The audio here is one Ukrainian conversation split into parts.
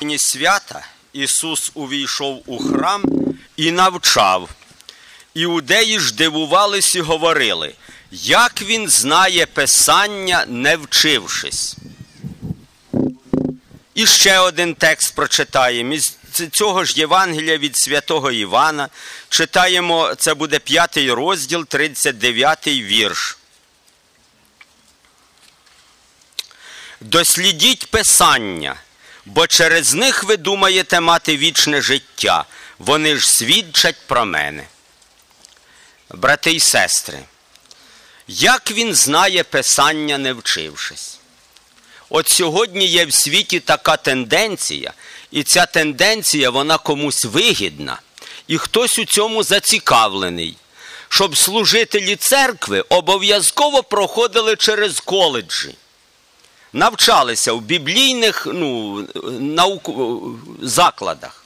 Свята Ісус увійшов у храм і навчав. Іудеї ж дивувались і говорили, як він знає Писання, не вчившись. І ще один текст прочитаємо. Із цього ж Євангелія від святого Івана. Читаємо, це буде 5 розділ, 39 вірш. «Дослідіть Писання, бо через них ви думаєте мати вічне життя. Вони ж свідчать про мене». Брати і сестри, як він знає Писання, не вчившись? От сьогодні є в світі така тенденція, і ця тенденція, вона комусь вигідна, і хтось у цьому зацікавлений, щоб служителі церкви обов'язково проходили через коледжі, навчалися в біблійних закладах.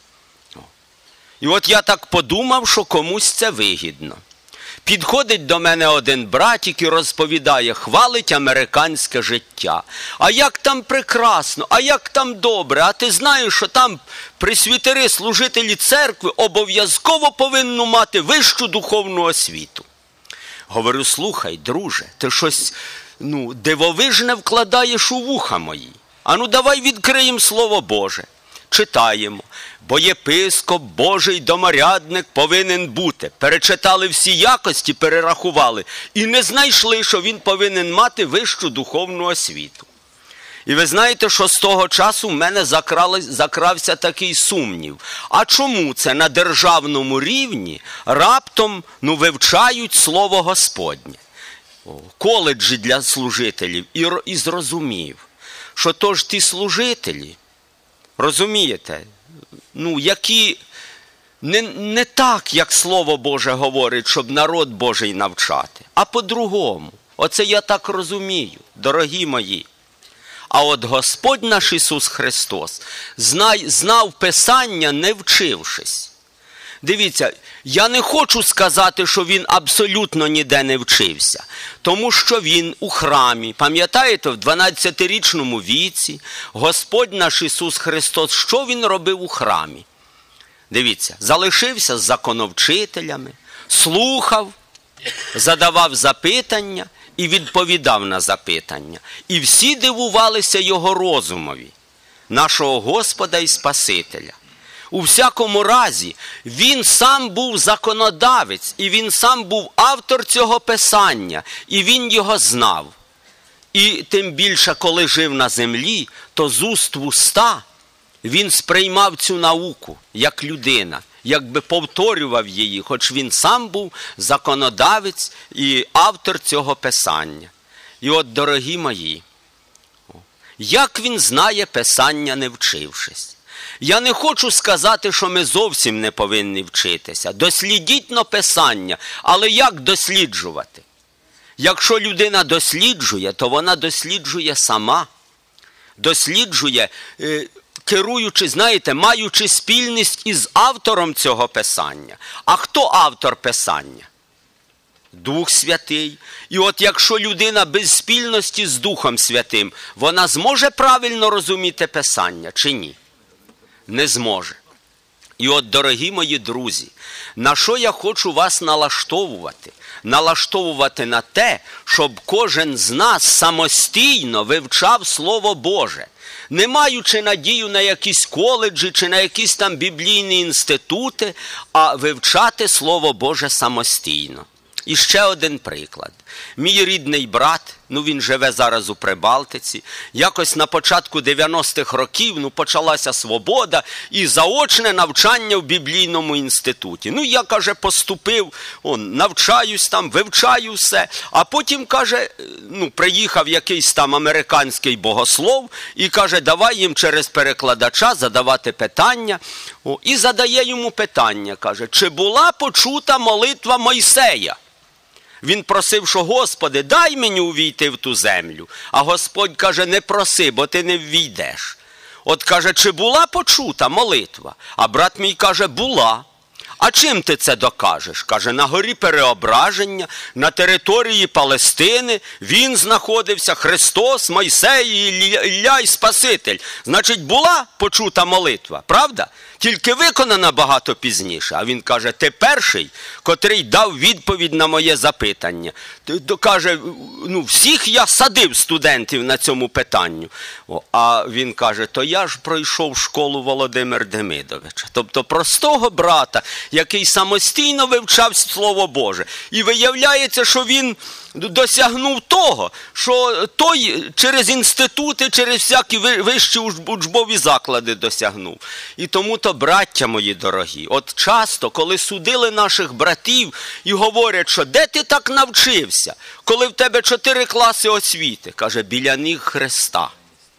І от я так подумав, що комусь це вигідно. Підходить до мене один братик і розповідає, хвалить американське життя. А як там прекрасно, а як там добре, а ти знаєш, що там пресвітери, служителі церкви обов'язково повинні мати вищу духовну освіту. Говорю, слухай, друже, ти щось дивовижне вкладаєш у вуха мої. А давай відкриємо Слово Боже. Читаємо. Бо єпископ, Божий доморядник повинен бути. Перечитали всі якості, перерахували. І не знайшли, що він повинен мати вищу духовну освіту. І ви знаєте, що з того часу в мене закрався такий сумнів. А чому це на державному рівні раптом вивчають Слово Господнє? Коледжі для служителів. І зрозумів, що то ж ті служителі, розумієте, які не так, як Слово Боже говорить, щоб народ Божий навчати, а по-другому. Оце я так розумію, дорогі мої. А от Господь наш Ісус Христос знав Писання, не вчившись. Дивіться, я не хочу сказати, що він абсолютно ніде не вчився, тому що він у храмі, пам'ятаєте, в 12-річному віці Господь наш Ісус Христос, що він робив у храмі? Дивіться, залишився з законовчителями, слухав, задавав запитання і відповідав на запитання. І всі дивувалися його розумові, нашого Господа і Спасителя. У всякому разі, він сам був законодавець, і він сам був автор цього Писання, і він його знав. І тим більше, коли жив на землі, то з уст в уста він сприймав цю науку як людина, якби повторював її, хоч він сам був законодавець і автор цього Писання. І от, дорогі мої, як він знає Писання, не вчившись? Я не хочу сказати, що ми зовсім не повинні вчитися. Дослідіть Писання. Але як досліджувати? Якщо людина досліджує, то вона досліджує сама. Досліджує, керуючи, маючи спільність із автором цього Писання. А хто автор Писання? Дух Святий. І от якщо людина без спільності з Духом Святим, вона зможе правильно розуміти Писання чи ні? Не зможе. І от, дорогі мої друзі, на що я хочу вас налаштовувати? Налаштовувати на те, щоб кожен з нас самостійно вивчав Слово Боже, не маючи надію на якісь коледжі чи на якісь там біблійні інститути, а вивчати Слово Боже самостійно. І ще один приклад. Мій рідний брат, він живе зараз у Прибалтиці, якось на початку 90-х років, почалася свобода і заочне навчання в біблійному інституті. Я, каже, поступив, навчаюсь там, вивчаю все, а потім, каже, приїхав якийсь там американський богослов і каже, давай їм через перекладача задавати питання. І задає йому питання, каже, чи була почута молитва Мойсея? Він просив, що, Господи, дай мені увійти в ту землю. А Господь каже, не проси, бо ти не ввійдеш. От каже, чи була почута молитва? А брат мій каже, була. А чим ти це докажеш? Каже, на горі Переображення, на території Палестини він знаходився, Христос, Мойсей, Ілля і Спаситель. Значить, була почута молитва, правда? Тільки виконана багато пізніше. А він каже, ти перший, котрий дав відповідь на моє запитання. Каже, всіх я садив студентів на цьому питанню. А він каже, то я ж пройшов школу Володимира Демидовича. Тобто простого брата, який самостійно вивчав Слово Боже. І виявляється, що він досягнув того, що той через інститути, через всякі вищі учбові заклади досягнув. І тому-то, браття мої дорогі, от часто, коли судили наших братів і говорять, що де ти так навчився, коли в тебе 4 класи освіти, каже, біля ніг Христа.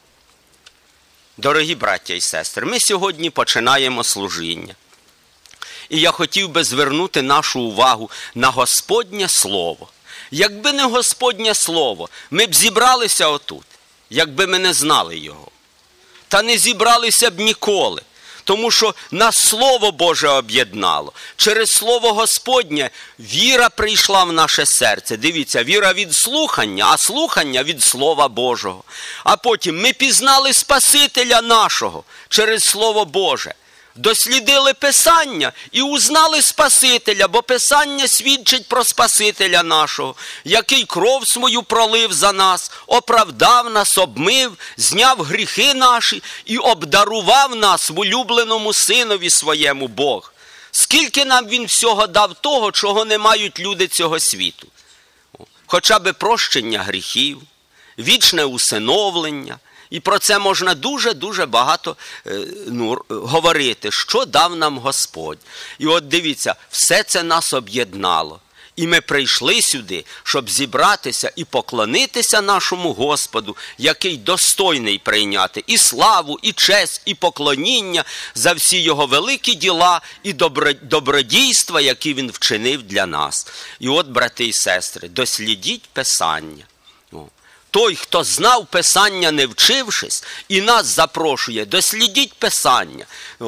Дорогі браття і сестри, ми сьогодні починаємо служіння. І я хотів би звернути нашу увагу на Господнє Слово. Якби не Господнє Слово, ми б зібралися отут, якби ми не знали його. Та не зібралися б ніколи, тому що нас Слово Боже об'єднало. Через Слово Господнє віра прийшла в наше серце. Дивіться, віра від слухання, а слухання від Слова Божого. А потім ми пізнали Спасителя нашого через Слово Боже. Дослідили Писання і узнали Спасителя, бо Писання свідчить про Спасителя нашого, який кров свою пролив за нас, оправдав нас, обмив, зняв гріхи наші і обдарував нас в улюбленому Синові своєму Бог. Скільки нам Він всього дав того, чого не мають люди цього світу? Хоча би прощення гріхів, вічне усиновлення. І про це можна дуже-дуже багато говорити, що дав нам Господь. І от дивіться, все це нас об'єднало. І ми прийшли сюди, щоб зібратися і поклонитися нашому Господу, який достойний прийняти і славу, і честь, і поклоніння за всі його великі діла і добродійства, які він вчинив для нас. І от, брати і сестри, дослідіть Писання. Той, хто знав Писання, не вчившись, і нас запрошує, дослідіть Писання.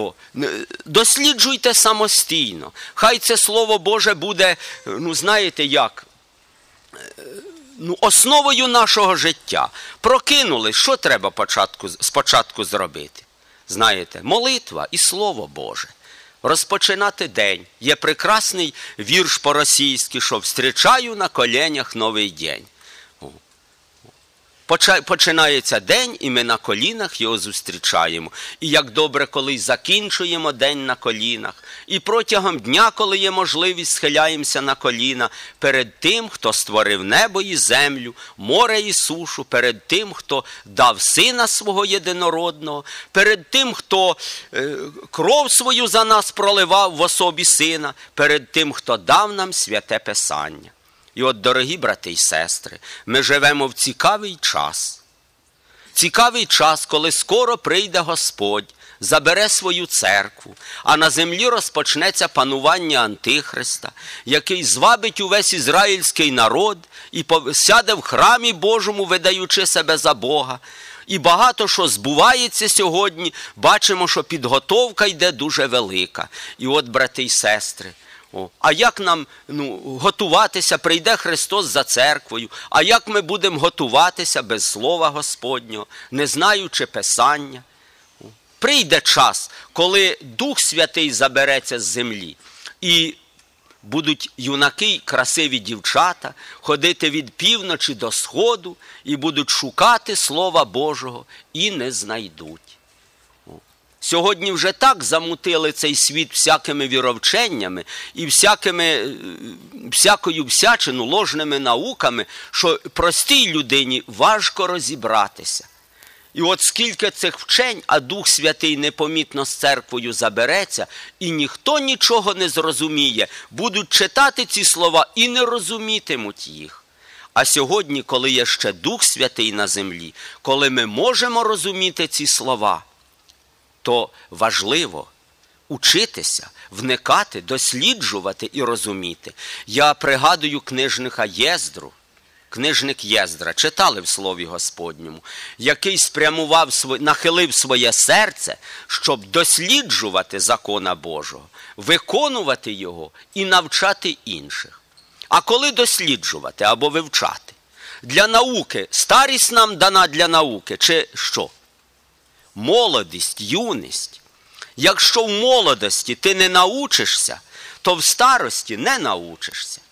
Досліджуйте самостійно. Хай це Слово Боже буде, знаєте як, основою нашого життя. Прокинулись, що треба спочатку зробити? Знаєте, молитва і Слово Боже. Розпочинати день. Є прекрасний вірш по-російськи, що «Встрічаю на коленях новий день». Починається день, і ми на колінах його зустрічаємо. І як добре, коли закінчуємо день на колінах. І протягом дня, коли є можливість, схиляємося на коліна перед тим, хто створив небо і землю, море і сушу, перед тим, хто дав Сина свого єдинородного, перед тим, хто кров свою за нас проливав в особі Сина, перед тим, хто дав нам святе Писання. І от, дорогі брати і сестри, ми живемо в цікавий час. Цікавий час, коли скоро прийде Господь, забере свою церкву, а на землі розпочнеться панування Антихриста, який звабить увесь ізраїльський народ і сяде в храмі Божому, видаючи себе за Бога. І багато що збувається сьогодні, бачимо, що підготовка йде дуже велика. І от, брати і сестри, а як нам готуватися? Прийде Христос за церквою. А як ми будемо готуватися без Слова Господнього, не знаючи Писання? Прийде час, коли Дух Святий забереться з землі. І будуть юнаки й красиві дівчата ходити від півночі до сходу і будуть шукати Слова Божого і не знайдуть. Сьогодні вже так замутили цей світ всякими віровченнями і всякою всячину, ложними науками, що простій людині важко розібратися. І от скільки цих вчень, а Дух Святий непомітно з церквою забереться, і ніхто нічого не зрозуміє, будуть читати ці слова і не розумітимуть їх. А сьогодні, коли є ще Дух Святий на землі, коли ми можемо розуміти ці слова, то важливо учитися, вникати, досліджувати і розуміти. Я пригадую книжника Єздру, книжник Єздра, читали в Слові Господньому, який нахилив своє серце, щоб досліджувати закона Божого, виконувати його і навчати інших. А коли досліджувати або вивчати? Для науки, старість нам дана для науки, чи що? Молодість, юність. Якщо в молодості ти не научишся, то в старості не научишся.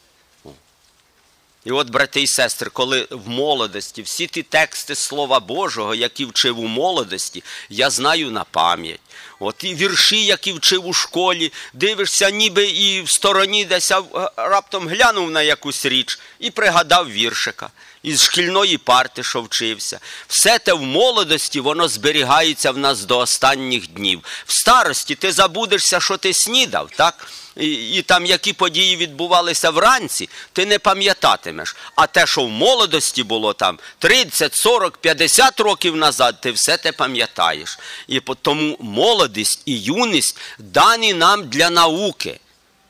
І от, брати і сестри, коли в молодості всі ті тексти Слова Божого, які вчив у молодості, я знаю на пам'ять. От і вірші, які вчив у школі, дивишся ніби і в стороні десь раптом глянув на якусь річ і пригадав віршика із шкільної парти, що вчився. Все те в молодості, воно зберігається в нас до останніх днів. В старості ти забудешся, що ти снідав, так? І там, які події відбувалися вранці, ти не пам'ятатимеш. А те, що в молодості було там 30, 40, 50 років назад, ти все те пам'ятаєш. І тому молодість і юність дані нам для науки.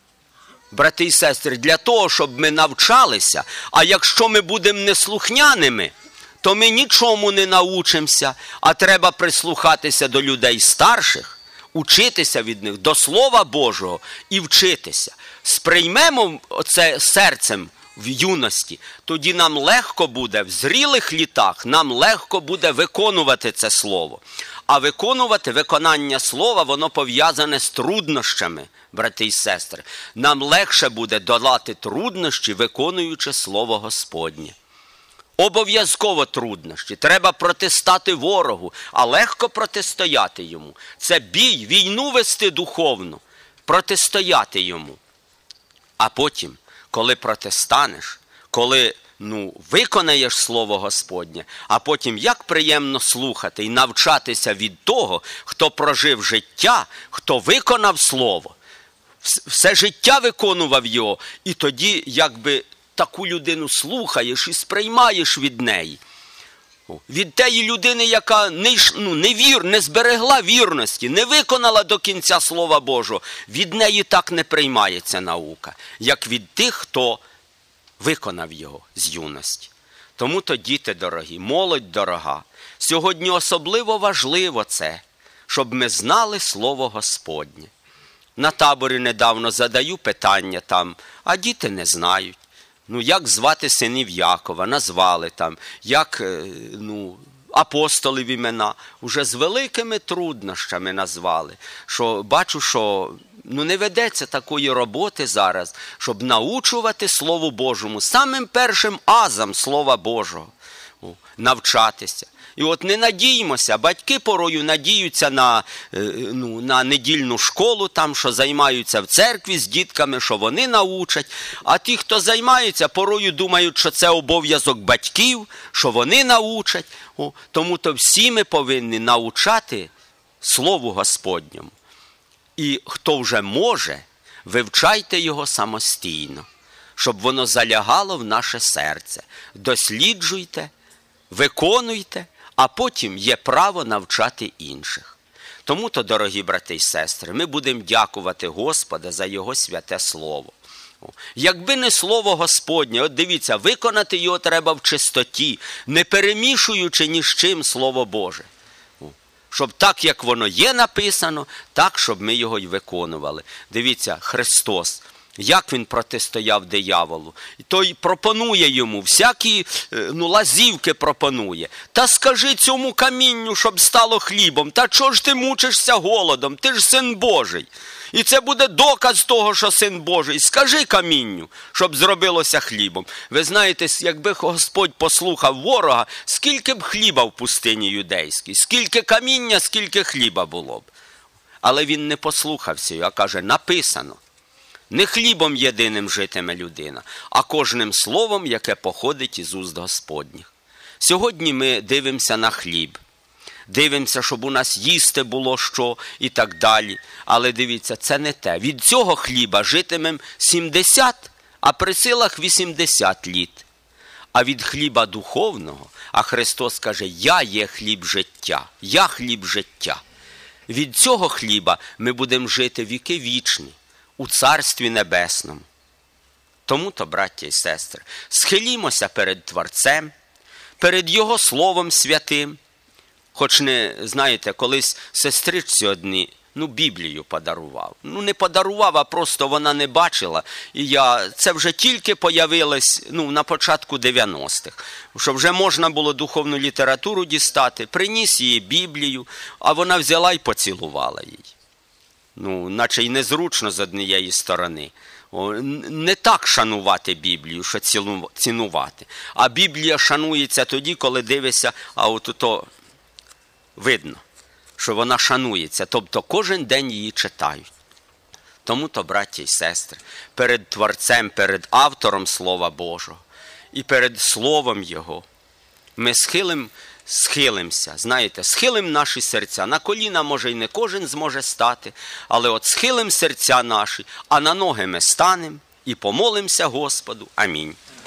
Брати і сестри, для того, щоб ми навчалися, а якщо ми будемо неслухняними, то ми нічому не научимося, а треба прислухатися до людей старших, учитися від них, до Слова Божого і вчитися. Сприймемо це серцем в юності, тоді нам легко буде, в зрілих літах, нам легко буде виконувати це Слово. А виконання Слова, воно пов'язане з труднощами, брати і сестри. Нам легше буде долати труднощі, виконуючи Слово Господнє. Обов'язково труднощі. Треба протистати ворогу, а легко протистояти йому. Це бій, війну вести духовно, протистояти йому. А потім, коли протистанеш, коли виконаєш Слово Господнє, а потім як приємно слухати і навчатися від того, хто прожив життя, хто виконав Слово. Все життя виконував його, і тоді якби таку людину слухаєш і сприймаєш від неї. Від тієї людини, яка не зберегла вірності, не виконала до кінця Слова Божого, від неї так не приймається наука, як від тих, хто виконав його з юності. Тому-то, діти дорогі, молодь дорога, сьогодні особливо важливо це, щоб ми знали Слово Господнє. На таборі недавно задаю питання там, а діти не знають. Як звати синів Якова, назвали там, як апостолів імена, уже з великими труднощами назвали. Що бачу, що не ведеться такої роботи зараз, щоб научувати Слову Божому, самим першим азам Слова Божого, навчатися. І от не надіємося, батьки порою надіються на недільну школу, там, що займаються в церкві з дітками, що вони научать. А ті, хто займається, порою думають, що це обов'язок батьків, що вони научать. Тому-то всі ми повинні навчати Слову Господньому. І хто вже може, вивчайте його самостійно, щоб воно залягало в наше серце. Досліджуйте, виконуйте, а потім є право навчати інших. Тому-то, дорогі брати і сестри, ми будемо дякувати Господа за Його святе Слово. Якби не Слово Господнє, от дивіться, виконати його треба в чистоті, не перемішуючи ні з чим Слово Боже. Щоб так, як воно є написано, так, щоб ми його й виконували. Дивіться, Христос, як він протистояв дияволу. Той пропонує йому, всякі лазівки пропонує. Та скажи цьому камінню, щоб стало хлібом. Та чого ж ти мучишся голодом? Ти ж Син Божий. І це буде доказ того, що Син Божий. Скажи камінню, щоб зробилося хлібом. Ви знаєте, якби Господь послухав ворога, скільки б хліба в пустині юдейській, скільки каміння, скільки хліба було б. Але він не послухався, а каже, написано. Не хлібом єдиним житиме людина, а кожним словом, яке походить із уст Господніх. Сьогодні ми дивимося на хліб. Дивимося, щоб у нас їсти було що і так далі. Але дивіться, це не те. Від цього хліба житимем 70, а при силах 80 літ. А від хліба духовного, а Христос каже, я є хліб життя, я хліб життя. Від цього хліба ми будемо жити віки вічні у Царстві Небесному. Тому-то, браття і сестри, схилімося перед Творцем, перед Його Словом Святим. Хоч не, знаєте, колись сестричці одні, Біблію подарував. Не подарував, а просто вона не бачила. І це вже тільки появилось, на початку 90-х. Що вже можна було духовну літературу дістати. Приніс їй Біблію, а вона взяла і поцілувала її. Наче й незручно з однієї сторони. Не так шанувати Біблію, що цінувати. А Біблія шанується тоді, коли дивишся, а от видно, що вона шанується. Тобто кожен день її читають. Тому-то, браття і сестри, перед Творцем, перед автором Слова Божого і перед Словом Його ми схилимося, знаєте, схилим наші серця. На коліна, може, й не кожен зможе стати, але от схилим серця наші, а на ноги ми станем і помолимося Господу. Амінь.